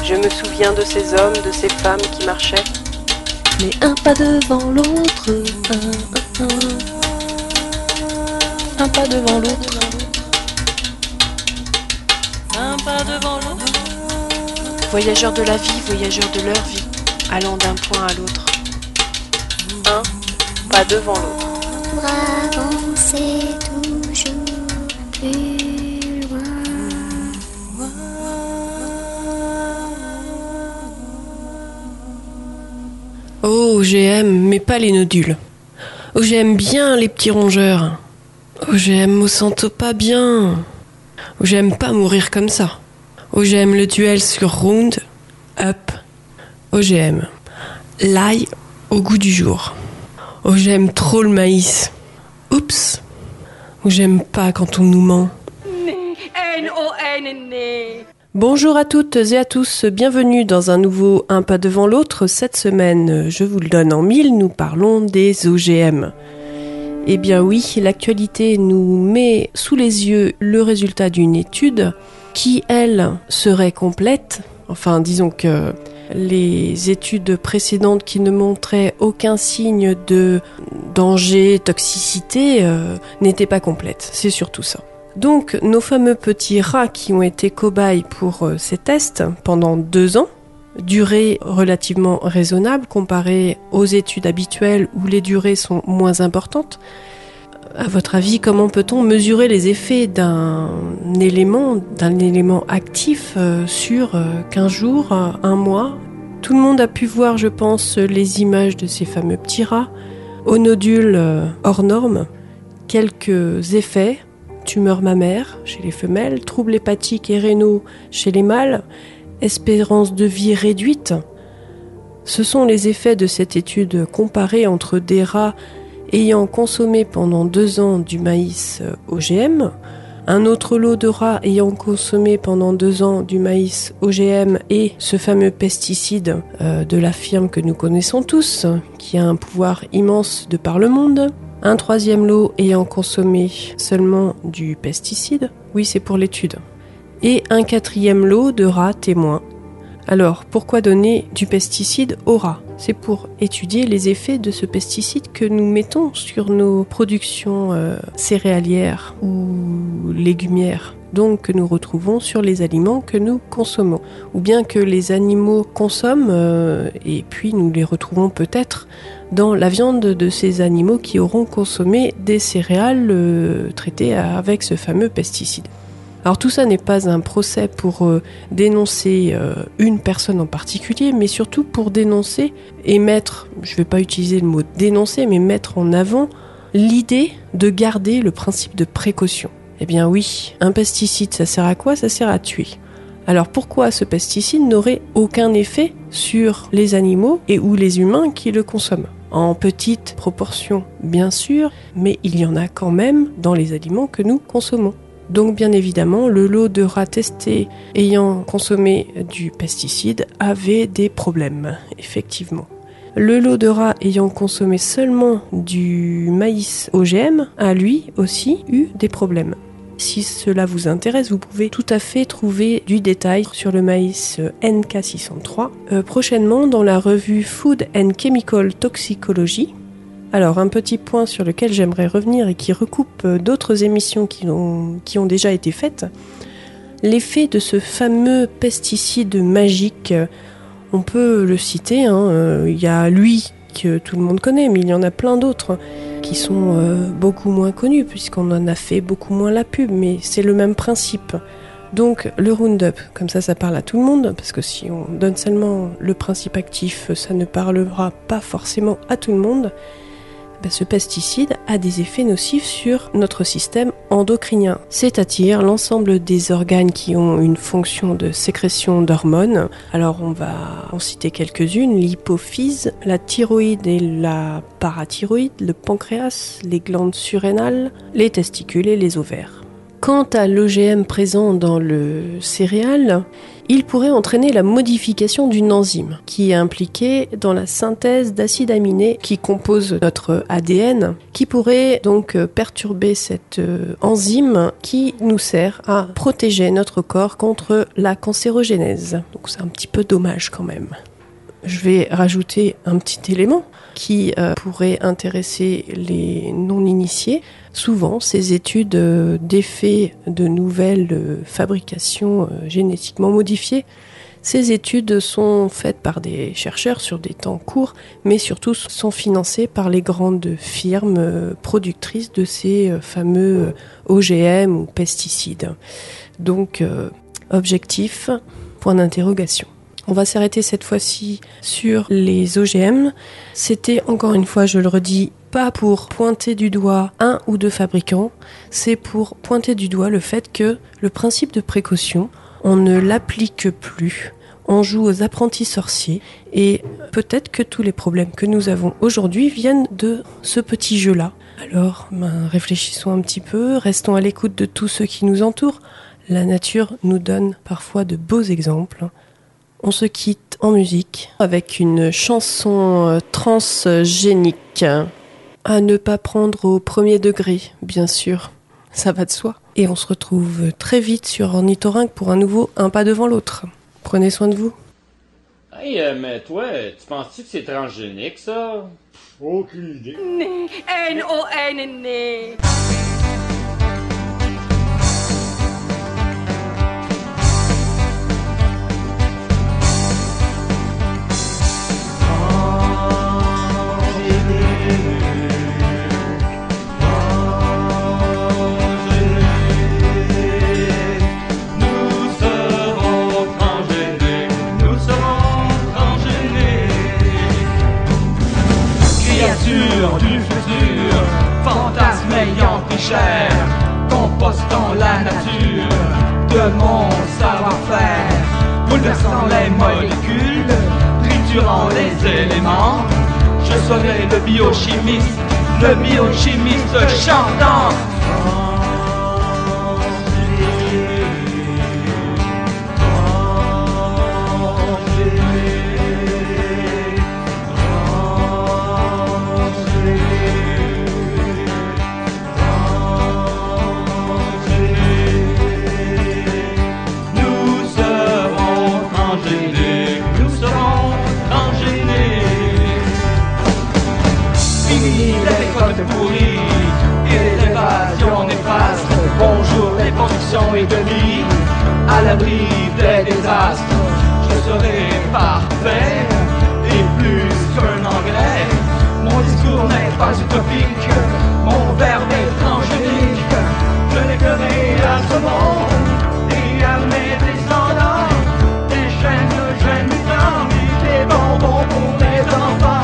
Je me souviens de ces hommes, de ces femmes qui marchaient. Mais un pas devant l'autre, un pas devant l'autre, un pas devant l'autre. Voyageurs de la vie, voyageurs de leur vie, allant d'un point à l'autre. Un pas devant l'autre. Pour avancer toujours plus loin. Oh, j'aime, mais pas les nodules. Oh, j'aime bien les petits rongeurs. Oh, j'aime me sentir pas bien. Oh, j'aime pas mourir comme ça. Oh, j'aime le duel sur round, up. Oh, j'aime l'ail au goût du jour. Oh, j'aime trop le maïs. Oups. Oh, j'aime pas quand on nous ment. Bonjour à toutes et à tous, bienvenue dans un nouveau Un pas devant l'autre. Cette semaine, je vous le donne en mille, nous parlons des OGM. Eh bien oui, l'actualité nous met sous les yeux le résultat d'une étude qui, elle, serait complète. Enfin, disons que les études précédentes qui ne montraient aucun signe de danger, toxicité, n'étaient pas complètes. C'est surtout ça. Donc, nos fameux petits rats qui ont été cobayes pour ces tests pendant 2 ans, durée relativement raisonnable comparée aux études habituelles où les durées sont moins importantes. À votre avis, comment peut-on mesurer les effets d'un élément actif sur 15 jours, 1 mois ? Tout le monde a pu voir, je pense, les images de ces fameux petits rats aux nodules hors normes. Quelques effets: tumeur mammaire chez les femelles, troubles hépatiques et rénaux chez les mâles, espérance de vie réduite. Ce sont les effets de cette étude comparée entre des rats ayant consommé pendant 2 ans du maïs OGM, un autre lot de rats ayant consommé pendant 2 ans du maïs OGM et ce fameux pesticide de la firme que nous connaissons tous, qui a un pouvoir immense de par le monde. Un 3e lot ayant consommé seulement du pesticide, oui, c'est pour l'étude. Et un 4e lot de rats témoins. Alors, pourquoi donner du pesticide aux rats ? C'est pour étudier les effets de ce pesticide que nous mettons sur nos productions céréalières ou légumières, donc que nous retrouvons sur les aliments que nous consommons, ou bien que les animaux consomment et puis nous les retrouvons peut-être dans la viande de ces animaux qui auront consommé des céréales traitées avec ce fameux pesticide. Alors tout ça n'est pas un procès pour dénoncer une personne en particulier, mais surtout pour dénoncer et mettre, je ne vais pas utiliser le mot dénoncer, mais mettre en avant l'idée de garder le principe de précaution. Eh bien oui, un pesticide, ça sert à quoi ? Ça sert à tuer. Alors pourquoi ce pesticide n'aurait aucun effet sur les animaux et ou les humains qui le consomment ? En petite proportion, bien sûr, mais il y en a quand même dans les aliments que nous consommons. Donc bien évidemment, le lot de rats testés ayant consommé du pesticide avait des problèmes, effectivement. Le lot de rats ayant consommé seulement du maïs OGM a lui aussi eu des problèmes. Si cela vous intéresse, vous pouvez tout à fait trouver du détail sur le maïs NK603 prochainement dans la revue Food and Chemical Toxicology. Alors, un petit point sur lequel j'aimerais revenir et qui recoupe d'autres émissions qui ont déjà été faites. L'effet de ce fameux pesticide magique, on peut le citer, il y a lui que tout le monde connaît, mais il y en a plein d'autres qui sont beaucoup moins connus puisqu'on en a fait beaucoup moins la pub, mais c'est le même principe. Donc le Roundup, comme ça parle à tout le monde, parce que si on donne seulement le principe actif, ça ne parlera pas forcément à tout le monde. Ce pesticide a des effets nocifs sur notre système endocrinien, c'est-à-dire l'ensemble des organes qui ont une fonction de sécrétion d'hormones. Alors on va en citer quelques-unes: l'hypophyse, la thyroïde et la parathyroïde, le pancréas, les glandes surrénales, les testicules et les ovaires. Quant à l'OGM présent dans le céréal, il pourrait entraîner la modification d'une enzyme qui est impliquée dans la synthèse d'acides aminés qui composent notre ADN, qui pourrait donc perturber cette enzyme qui nous sert à protéger notre corps contre la cancérogénèse. Donc c'est un petit peu dommage quand même. Je vais rajouter un petit élément qui pourrait intéresser les non-initiés. Souvent, ces études d'effets de nouvelles fabrications génétiquement modifiées, ces études sont faites par des chercheurs sur des temps courts, mais surtout sont financées par les grandes firmes productrices de ces fameux OGM ou pesticides. Donc, objectif, point d'interrogation. On va s'arrêter cette fois-ci sur les OGM. C'était, encore une fois, je le redis, pas pour pointer du doigt un ou deux fabricants, c'est pour pointer du doigt le fait que le principe de précaution, on ne l'applique plus. On joue aux apprentis sorciers et peut-être que tous les problèmes que nous avons aujourd'hui viennent de ce petit jeu-là. Alors, réfléchissons un petit peu, restons à l'écoute de tous ceux qui nous entourent. La nature nous donne parfois de beaux exemples. On se quitte en musique avec une chanson transgénique. À ne pas prendre au premier degré, bien sûr. Ça va de soi. Et on se retrouve très vite sur Ornithorynque pour un nouveau Un pas devant l'autre. Prenez soin de vous. Hey, mais toi, tu penses-tu que c'est transgénique, ça? Aucune idée. Nee, nee. Du futur, fantasme ayant pris chair, compostant la nature de mon savoir-faire, bouleversant les molécules, triturant les éléments. Je serai le biochimiste chantant. Et demi, à l'abri des désastres, je serai parfait et plus qu'un engrais. Mon discours n'est pas utopique, mon verbe est transgénique. Je l'éclairerai à ce monde et à mes descendants. Des chaînes mutants, des bonbons pour les enfants.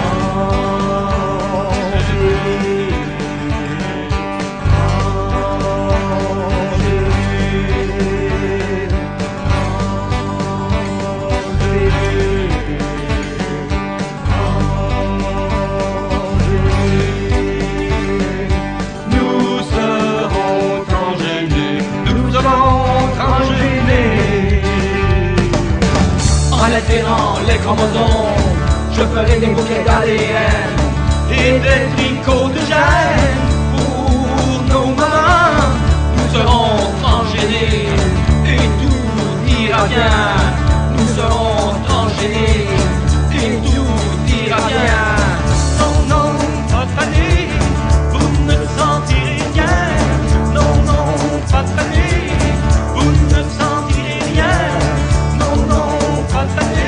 Les chromosomes, je ferai des bouquets d'ADN et des tricots de gènes pour nos mamans. Nous serons transgénés et tout ira bien. Nous serons transgénés et tout ira bien. Non, non, pas de panique, vous ne sentirez rien. Non, non, pas de panique, vous ne sentirez rien. Non, non, pas de panique.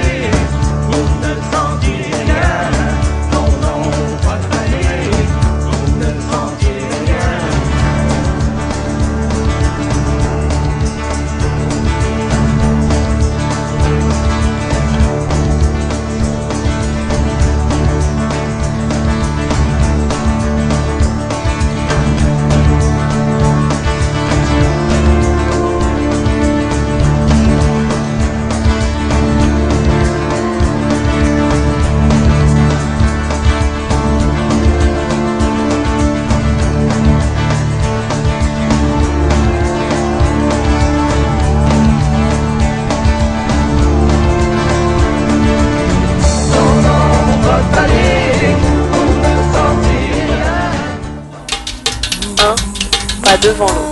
pas devant l'autre.